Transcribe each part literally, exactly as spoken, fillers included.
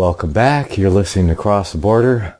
Welcome back. You're listening to Cross the Border.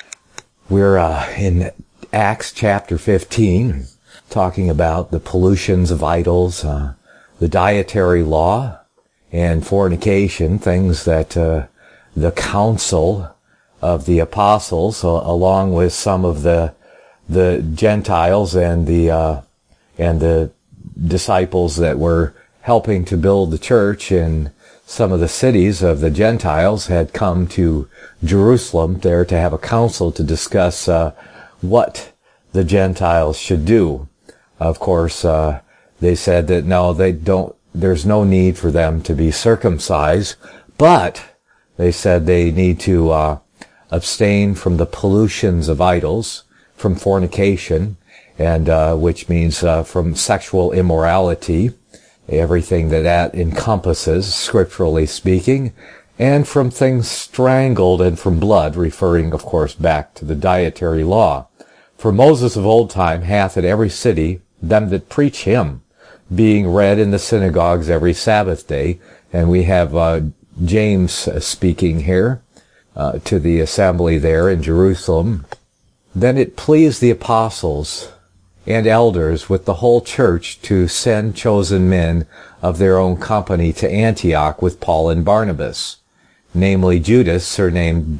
We're uh, in Acts chapter fifteen, talking about the pollutions of idols, uh, the dietary law, and fornication, things that uh, the council of the apostles, uh, along with some of the the Gentiles and the uh, and the disciples that were helping to build the church in some of the cities of the Gentiles, had come to Jerusalem there to have a council to discuss uh, what the Gentiles should do. Of course, uh, they said that no, they don't, there's no need for them to be circumcised, but they said they need to uh, abstain from the pollutions of idols, from fornication, and uh, which means uh, from sexual immorality, everything that that encompasses, scripturally speaking, and from things strangled, and from blood, referring, of course, back to the dietary law. For Moses of old time hath in every city them that preach him, being read in the synagogues every Sabbath day. And we have uh, James uh, speaking here uh, to the assembly there in Jerusalem. Then it pleased the apostles and elders with the whole church to send chosen men of their own company to Antioch with Paul and Barnabas, namely Judas, surnamed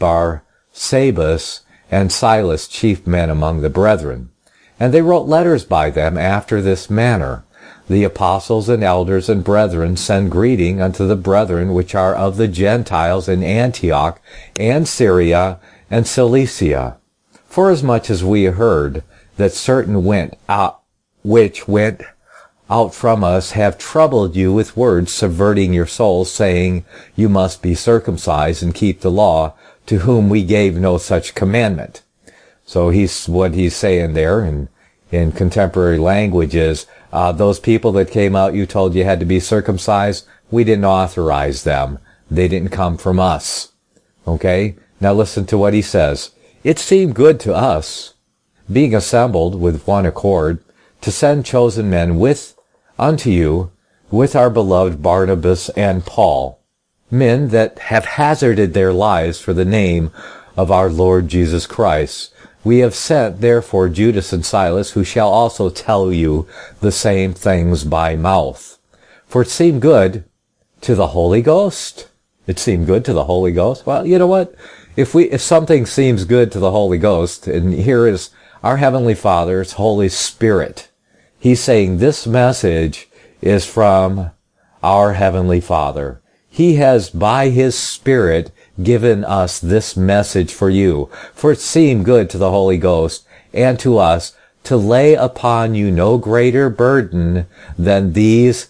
Barsabas, and Silas, chief men among the brethren. And they wrote letters by them after this manner: The apostles and elders and brethren send greeting unto the brethren which are of the Gentiles in Antioch and Syria and Cilicia. Forasmuch as we heard that certain went out, which went out from us, have troubled you with words, subverting your souls, saying, You must be circumcised and keep the law, to whom we gave no such commandment. So he's, what he's saying there in, in contemporary language is, uh, those people that came out, you told you had to be circumcised, we didn't authorize them. They didn't come from us. Okay? Now listen to what he says. It seemed good to us, being assembled with one accord, to send chosen men with unto you, with our beloved Barnabas and Paul, men that have hazarded their lives for the name of our Lord Jesus Christ. We have sent therefore Judas and Silas, who shall also tell you the same things by mouth. For it seemed good to the Holy Ghost. It seemed good to the Holy Ghost. Well, you know what? If we, if something seems good to the Holy Ghost, and here is our Heavenly Father's Holy Spirit. He's saying this message is from our Heavenly Father. He has, by His Spirit, given us this message for you. For it seemed good to the Holy Ghost and to us to lay upon you no greater burden than these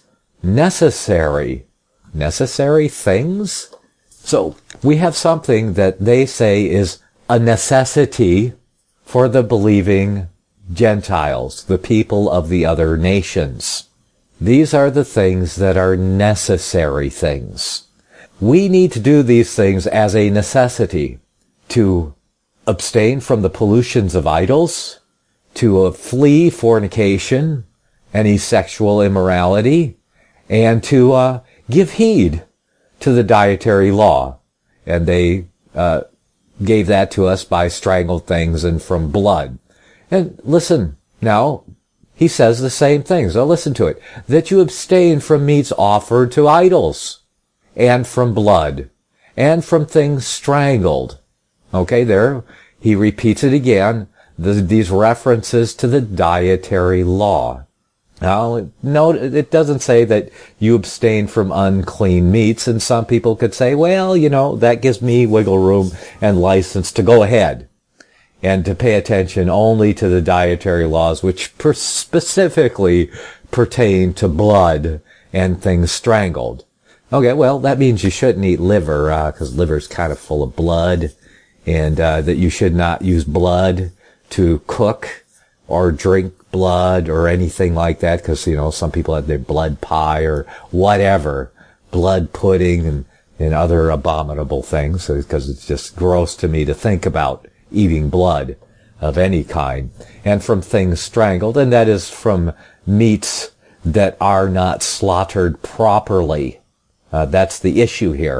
necessary, necessary things? So, we have something that they say is a necessity for the believing Gentiles, the people of the other nations. These are the things that are necessary things. We need to do these things as a necessity, to abstain from the pollutions of idols, to flee fornication, any sexual immorality, and to uh, give heed to the dietary law. And they uh, gave that to us by strangled things and from blood. And listen, now, he says the same things. Now listen to it. That you abstain from meats offered to idols, and from blood, and from things strangled. Okay, there, he repeats it again, the, these references to the dietary law. Now, no, it doesn't say that you abstain from unclean meats, and some people could say, well, you know, that gives me wiggle room and license to go ahead and to pay attention only to the dietary laws, which per- specifically pertain to blood and things strangled. Okay, well, that means you shouldn't eat liver, uh, because liver's kind of full of blood, and uh, that you should not use blood to cook or drink blood or anything like that, because, you know, some people have their blood pie or whatever, blood pudding and, and other abominable things, because it's just gross to me to think about eating blood of any kind. And from things strangled, and that is from meats that are not slaughtered properly. Uh, that's the issue here.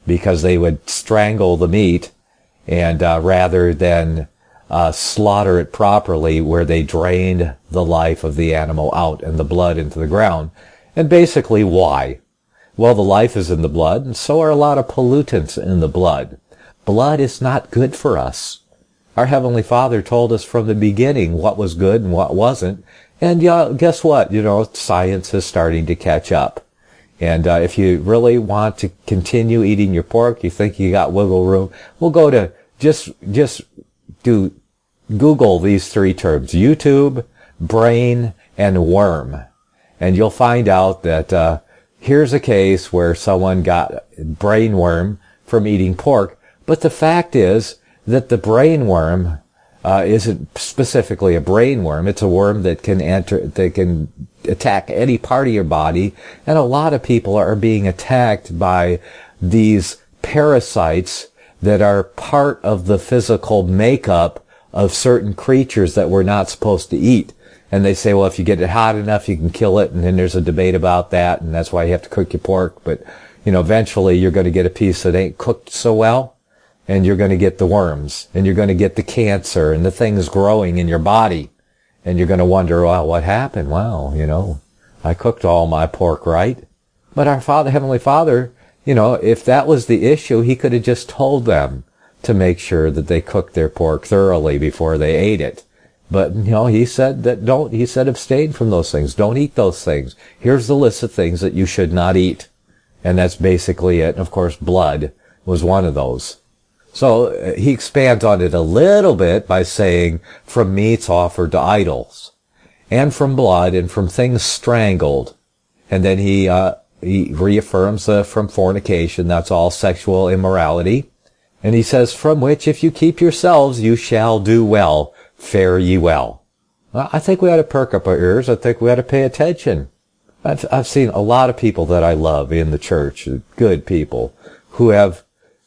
because they would strangle the meat, and uh, rather than uh, slaughter it properly, where they drained the life of the animal out and the blood into the ground. And basically, why? Well, the life is in the blood, and so are a lot of pollutants in the blood. Blood is not good for us. Our Heavenly Father told us from the beginning what was good and what wasn't. And yeah, guess what? You know, science is starting to catch up. And uh, if you really want to continue eating your pork, you think you got wiggle room, we'll go to just just do Google these three terms: YouTube, brain, and worm. And you'll find out that uh, here's a case where someone got brain worm from eating pork. But the fact is that the brain worm uh, isn't specifically a brain worm. It's a worm that can enter, that can attack any part of your body. And a lot of people are being attacked by these parasites that are part of the physical makeup of certain creatures that we're not supposed to eat. And they say, well, if you get it hot enough, you can kill it. And then there's a debate about that, and that's why you have to cook your pork. But, you know, eventually you're going to get a piece that ain't cooked so well, and you're going to get the worms, and you're going to get the cancer and the things growing in your body. And you're going to wonder, well, what happened? Well, you know, I cooked all my pork right. But our Father, Heavenly Father, you know, if that was the issue, He could have just told them to make sure that they cooked their pork thoroughly before they ate it. But, you know, He said that don't, He said abstain from those things. Don't eat those things. Here's the list of things that you should not eat. And that's basically it. And of course, blood was one of those. So uh, He expands on it a little bit by saying, from meats offered to idols, and from blood, and from things strangled. And then He, uh, He reaffirms uh, from fornication, that's all sexual immorality. And He says, from which if you keep yourselves, you shall do well. Fare ye well. Well, I think we ought to perk up our ears. I think we ought to pay attention. I've, I've seen a lot of people that I love in the church, good people, who have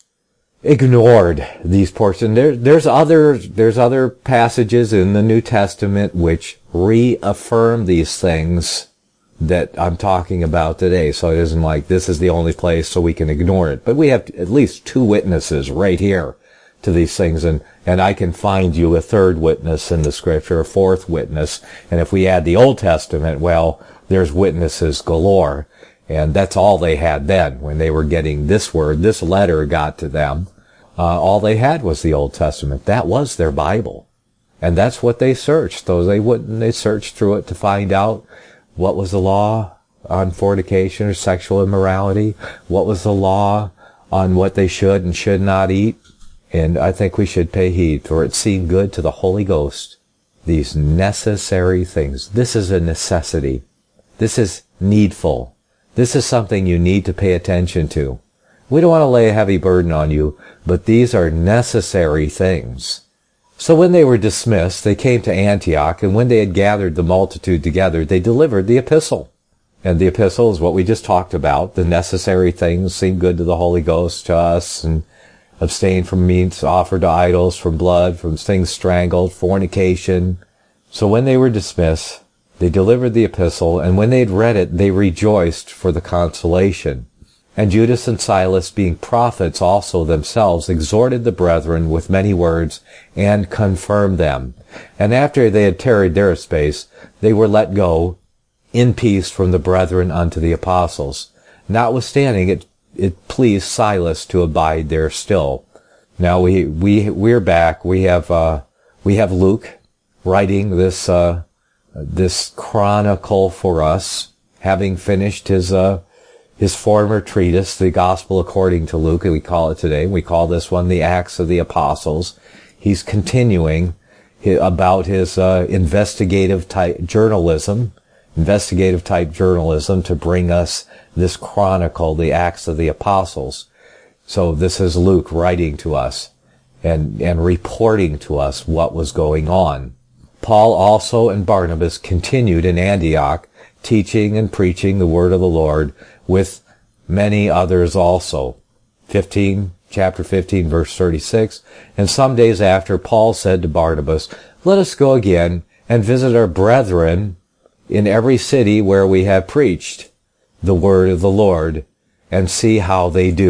ignored these portions. There, there's other, there's other passages in the New Testament which reaffirm these things that I'm talking about today. So it isn't like this is the only place so we can ignore it. But we have at least two witnesses right here to these things, and, and I can find you a third witness in the Scripture, a fourth witness. And if we add the Old Testament, well, there's witnesses galore. And that's all they had then when they were getting this word. This letter got to them. Uh, all they had was the Old Testament. That was their Bible. And that's what they searched. So they wouldn't, they searched through it to find out what was the law on fornication or sexual immorality, what was the law on what they should and should not eat. And I think we should pay heed, for it seemed good to the Holy Ghost, these necessary things. This is a necessity. This is needful. This is something you need to pay attention to. We don't want to lay a heavy burden on you, but these are necessary things. So when they were dismissed, they came to Antioch, and when they had gathered the multitude together, they delivered the epistle. And the epistle is what we just talked about. The necessary things seem good to the Holy Ghost, to us, and abstain from meats offered to idols, from blood, from things strangled, fornication. So when they were dismissed, they delivered the epistle, and when they had read it, they rejoiced for the consolation. And Judas and Silas, being prophets also themselves, exhorted the brethren with many words, and confirmed them. And after they had tarried there a space, they were let go in peace from the brethren unto the apostles. Notwithstanding, it it pleased Silas to abide there still. Now we we we're back. We have uh, we have Luke writing this uh, this chronicle for us, having finished his uh, his former treatise, the Gospel according to Luke, and we call it today. We call this one the Acts of the Apostles. He's continuing about his uh, investigative type journalism, investigative type journalism to bring us this chronicle, the Acts of the Apostles. So this is Luke writing to us and, and reporting to us what was going on. Paul also and Barnabas continued in Antioch, teaching and preaching the word of the Lord with many others also. fifteen, chapter fifteen, verse thirty-six. And some days after, Paul said to Barnabas, let us go again and visit our brethren in every city where we have preached the word of the Lord, and see how they do.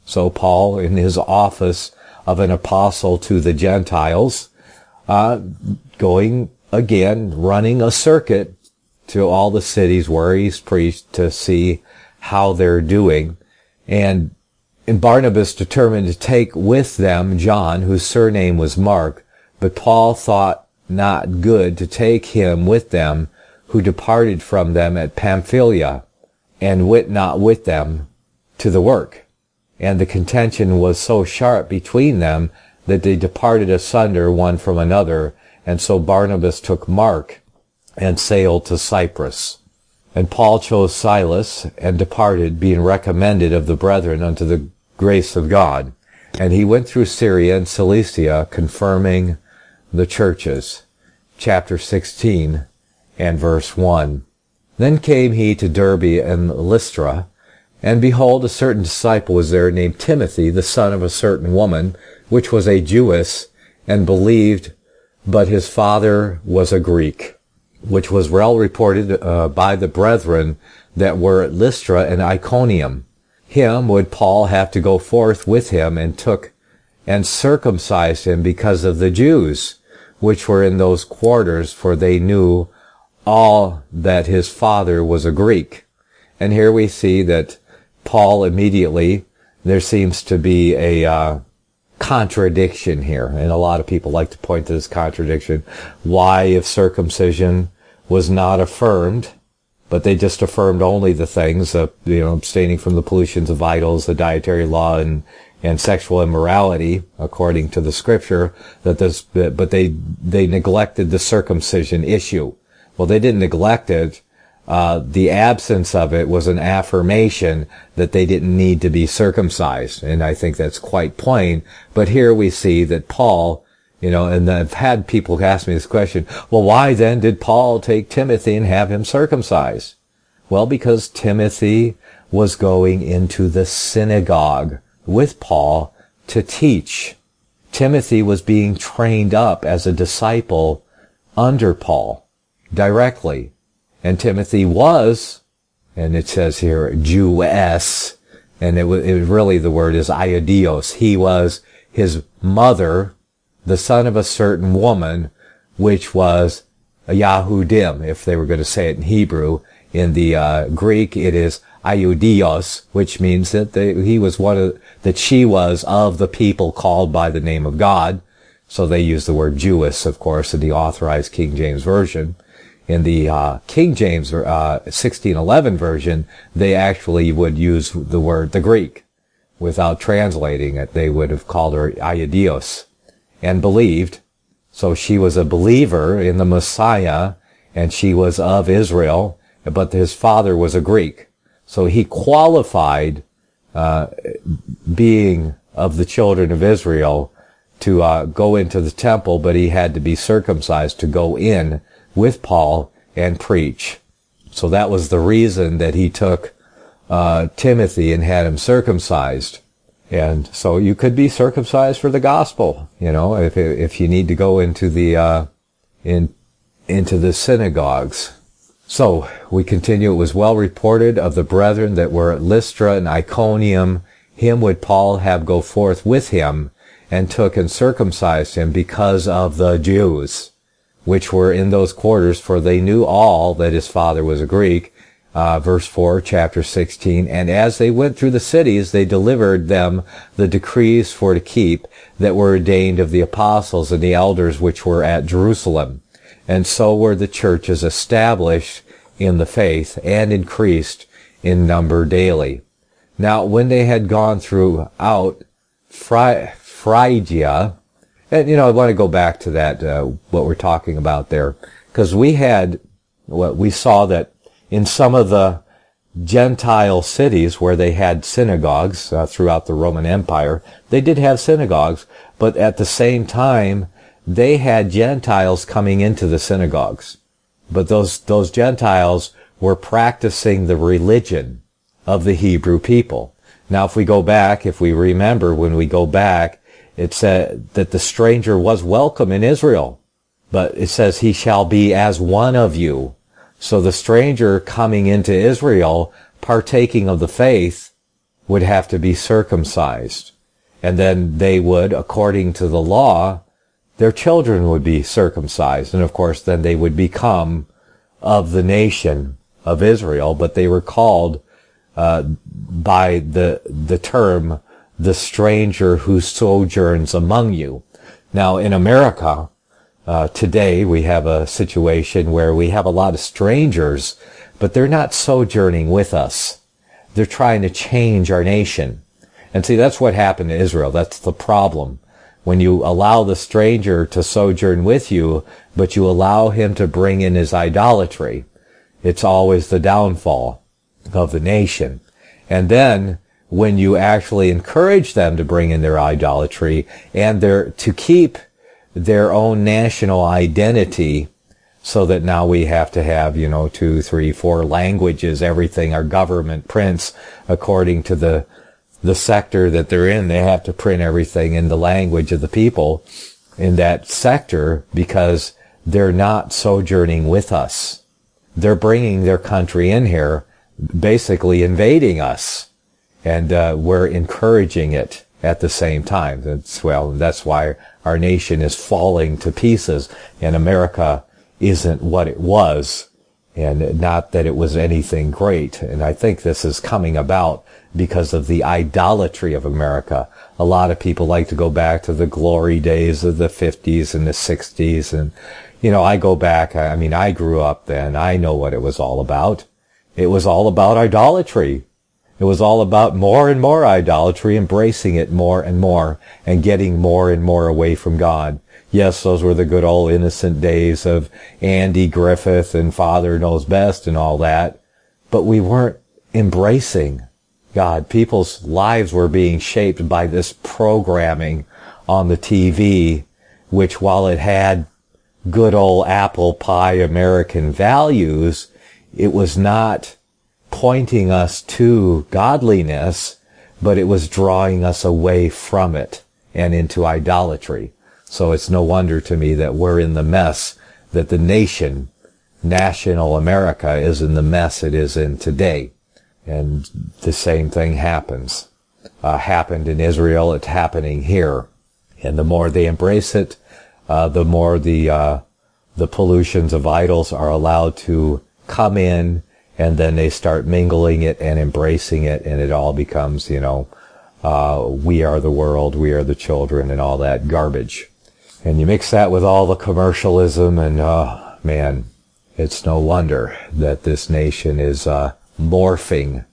So Paul, in his office of an apostle to the Gentiles, uh, going again, running a circuit to all the cities where he's preached to see how they're doing. And, and Barnabas determined to take with them John, whose surname was Mark, but Paul thought not good to take him with them, who departed from them at Pamphylia, and went not with them to the work. And the contention was so sharp between them that they departed asunder one from another, and so Barnabas took Mark and sailed to Cyprus. And Paul chose Silas and departed, being recommended of the brethren unto the grace of God. And he went through Syria and Cilicia, confirming the churches. Chapter sixteen and verse one. Then came he to Derbe and Lystra, and behold, a certain disciple was there named Timothy, the son of a certain woman, which was a Jewess, and believed, but his father was a Greek, which was well reported uh, by the brethren that were at Lystra and Iconium. Him would Paul have to go forth with him, and took and circumcised him because of the Jews, which were in those quarters, for they knew all that his father was a Greek. And here we see that Paul immediately, there seems to be a uh, contradiction here, and a lot of people like to point to this contradiction. Why, if circumcision was not affirmed, but they just affirmed only the things of, you know, abstaining from the pollutions of idols, the dietary law, and and sexual immorality, according to the scripture, that this, but they they neglected the circumcision issue. Well, they didn't neglect it. Uh, the absence of it was an affirmation that they didn't need to be circumcised. And I think that's quite plain. But here we see that Paul, you know, and I've had people ask me this question, well, why then did Paul take Timothy and have him circumcised? Well, because Timothy was going into the synagogue with Paul to teach. Timothy was being trained up as a disciple under Paul directly. And Timothy was, and it says here, Jewess, and it was, it was really, the word is Iodios. He was his mother, the son of a certain woman, which was a Yahudim, if they were going to say it in Hebrew. In the uh, Greek, it is Iodios, which means that they, he was one of, that she was of the people called by the name of God. So they use the word Jewess, of course, in the Authorized King James Version. In the uh, King James uh, sixteen eleven version, they actually would use the word, the Greek, without translating it. They would have called her Iodios, and believed. So she was a believer in the Messiah, and she was of Israel, but his father was a Greek. So he qualified, uh, being of the children of Israel, to uh, go into the temple, but he had to be circumcised to go in with Paul and preach. So that was the reason that he took uh, Timothy and had him circumcised. And so you could be circumcised for the gospel, you know, if if you need to go into the uh, in into the synagogues. So we continue. It was well reported of the brethren that were at Lystra and Iconium. Him would Paul have go forth with him, and took and circumcised him because of the Jews, which were in those quarters, for they knew all that his father was a Greek. Uh, verse four, chapter sixteen, and as they went through the cities, they delivered them the decrees for to keep that were ordained of the apostles and the elders which were at Jerusalem. And so were the churches established in the faith and increased in number daily. Now, when they had gone throughout Phry- Phrygia, and, you know, I want to go back to that, uh, what we're talking about there, because we had, what we saw that in some of the Gentile cities where they had synagogues uh, throughout the Roman Empire, they did have synagogues, but at the same time, they had Gentiles coming into the synagogues. But those, those Gentiles were practicing the religion of the Hebrew people. Now, if we go back, if we remember when we go back, it said that the stranger was welcome in Israel, but it says he shall be as one of you. So the stranger coming into Israel, partaking of the faith, would have to be circumcised. And then they would, according to the law, their children would be circumcised. And of course, then they would become of the nation of Israel, but they were called uh, by the the term, the stranger who sojourns among you. Now, in America, uh, today, we have a situation where we have a lot of strangers, but they're not sojourning with us. They're trying to change our nation. And see, that's what happened to Israel. That's the problem. When you allow the stranger to sojourn with you, but you allow him to bring in his idolatry, it's always the downfall of the nation. And then, when you actually encourage them to bring in their idolatry and their, to keep their own national identity, so that now we have to have, you know, two, three, four languages, everything our government prints according to the the sector that they're in. They have to print everything in the language of the people in that sector because they're not sojourning with us. They're bringing their country in here, basically invading us, and uh, we're encouraging it at the same time. That's, well, that's why our nation is falling to pieces, and America isn't what it was, and not that it was anything great. And I think this is coming about because of the idolatry of America. A lot of people like to go back to the glory days of the fifties and the sixties. And, you know, I go back, I mean, I grew up then. I know what it was all about. It was all about idolatry. It was all about more and more idolatry, embracing it more and more, and getting more and more away from God. Yes, those were the good old innocent days of Andy Griffith and Father Knows Best and all that. But we weren't embracing God. People's lives were being shaped by this programming on the T V, which, while it had good old apple pie American values, it was not pointing us to godliness, but it was drawing us away from it and into idolatry. So it's no wonder to me that we're in the mess, that the nation, national America, is in the mess it is in today. And the same thing happens. Uh, happened in Israel, it's happening here. And the more they embrace it, uh, the more the, uh, the pollutions of idols are allowed to come in, and then they start mingling it and embracing it, and it all becomes, you know, uh, we are the world, we are the children, and all that garbage. And you mix that with all the commercialism, and, uh, man, it's no wonder that this nation is, uh, morphing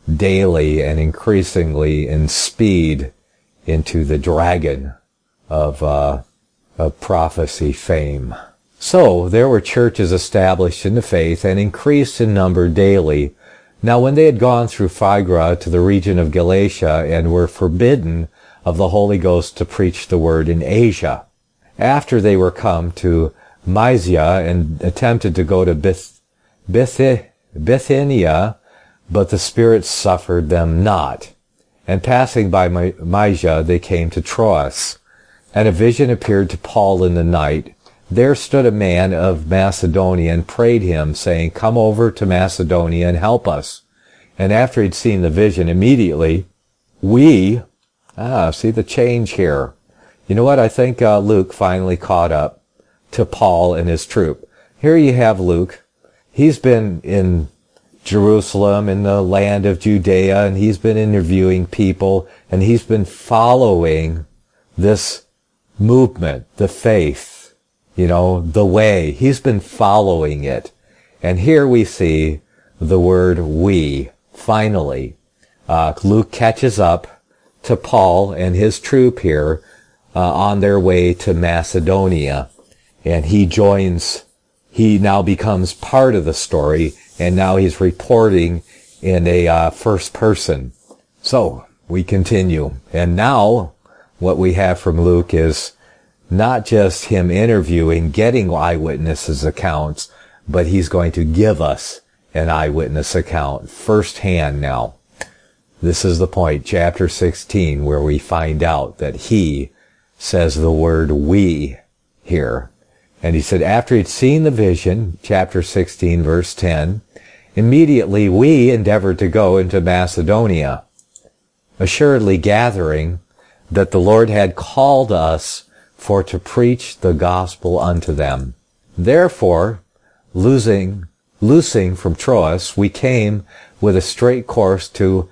daily and increasingly in speed into the dragon of, uh, of prophecy fame. So, there were churches established in the faith and increased in number daily. Now, when they had gone through Phrygia to the region of Galatia and were forbidden of the Holy Ghost to preach the word in Asia, after they were come to Mysia and attempted to go to Bith, Bith, Bithynia, but the Spirit suffered them not. And passing by Mysia, they came to Troas. And a vision appeared to Paul in the night. There stood a man of Macedonia and prayed him, saying, "Come over to Macedonia and help us." And after he'd seen the vision, immediately, we, ah, see the change here. You know what? I think uh, Luke finally caught up to Paul and his troop. Here you have Luke. He's been in Jerusalem, in the land of Judea, and he's been interviewing people, and he's been following this movement, the faith, you know, the way. He's been following it. And here we see the word we, finally. Uh, Luke catches up to Paul and his troop here uh, on their way to Macedonia. And he joins, he now becomes part of the story, and now he's reporting in a uh, first person. So, we continue. And now, what we have from Luke is not just him interviewing, getting eyewitnesses' accounts, but he's going to give us an eyewitness account firsthand now. This is the point, chapter sixteen, where we find out that he says the word we here. And he said, after he'd seen the vision, chapter sixteen, verse ten, immediately we endeavored to go into Macedonia. assuredly gathering that the Lord had called us for to preach the gospel unto them. Therefore, losing, loosing from Troas, we came with a straight course to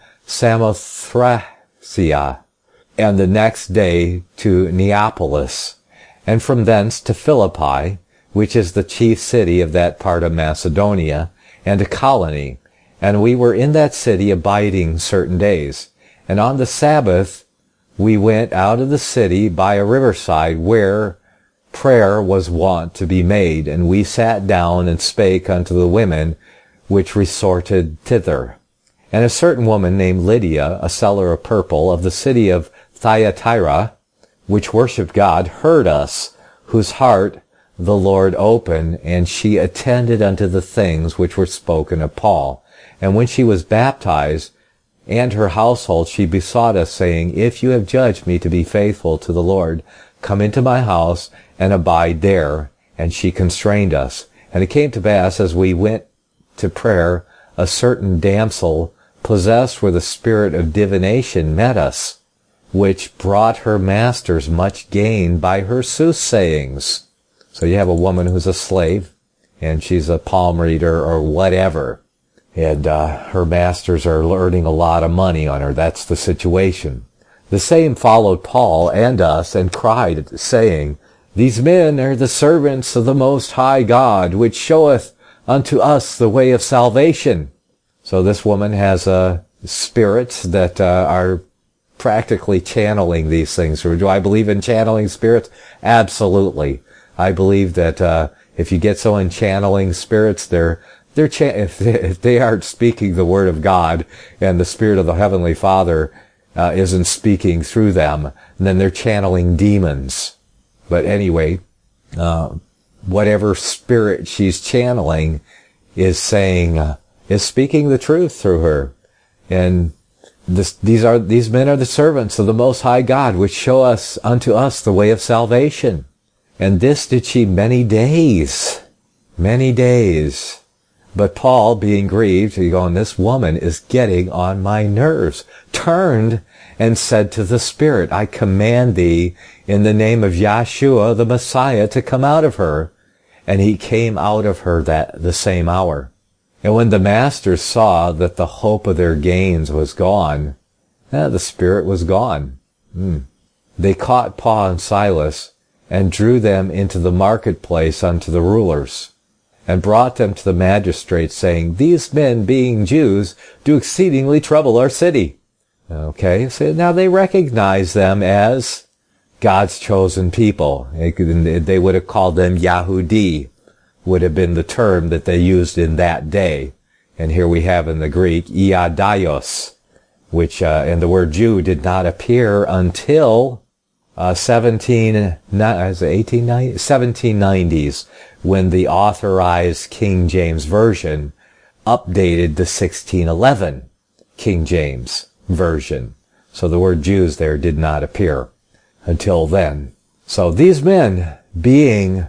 Samothracia, and the next day to Neapolis, and from thence to Philippi, which is the chief city of that part of Macedonia, and a colony. And we were in that city abiding certain days. And on the Sabbath we went out of the city by a riverside, where prayer was wont to be made, and we sat down and spake unto the women which resorted thither. And a certain woman named Lydia, a seller of purple, of the city of Thyatira, which worshipped God, heard us, whose heart the Lord opened, and she attended unto the things which were spoken of Paul. And when she was baptized, and her household, she besought us, saying, If you have judged me to be faithful to the Lord, come into my house and abide there. And she constrained us. And it came to pass, as we went to prayer, a certain damsel, possessed with a spirit of divination, met us, which brought her masters much gain by her soothsayings. So you have a woman who's a slave, and she's a palm reader or whatever, and uh, her masters are earning a lot of money on her. That's the situation. The same followed Paul and us, and cried, saying, These men are the servants of the Most High God, which showeth unto us the way of salvation. So this woman has uh, spirits that uh, are practically channeling these things. Or do I believe in channeling spirits? Absolutely. I believe that uh, if you get someone channeling spirits, they're they're cha- if, they, if they aren't speaking the word of God, and the Spirit of the Heavenly Father uh, isn't speaking through them, then they're channeling demons. But anyway, uh, whatever spirit she's channeling is saying uh, is speaking the truth through her, and this, these are these men are the servants of the Most High God, which show us unto us the way of salvation. And this did she many days, many days. But Paul, being grieved, he going, this woman is getting on my nerves, turned and said to the Spirit, I command thee in the name of Yahshua the Messiah to come out of her. And he came out of her that the same hour. And when the masters saw that the hope of their gains was gone, eh, the spirit was gone. Mm. They caught Paul and Silas, and drew them into the marketplace unto the rulers, and brought them to the magistrates, saying, These men, being Jews, do exceedingly trouble our city. Okay, so now they recognize them as God's chosen people. They would have called them Yahudi, would have been the term that they used in that day. And here we have in the Greek, Iadaios, which, uh, and the word Jew did not appear until Uh, seventeen, eighteen, seventeen nineties, when the authorized King James Version updated the sixteen eleven King James Version. So the word Jews there did not appear until then. So these men, being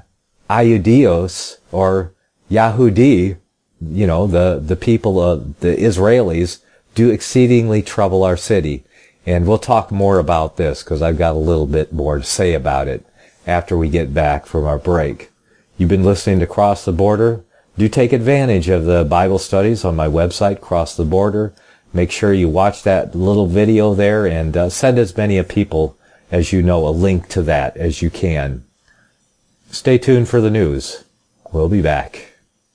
Iudios or Yahudi, you know, the, the people of the Israelis, do exceedingly trouble our city. And we'll talk more about this, because I've got a little bit more to say about it after we get back from our break. You've been listening to Cross the Border. Do take advantage of the Bible studies on my website, Cross the Border. Make sure you watch that little video there, and uh, send as many people as you know a link to that as you can. Stay tuned for the news. We'll be back.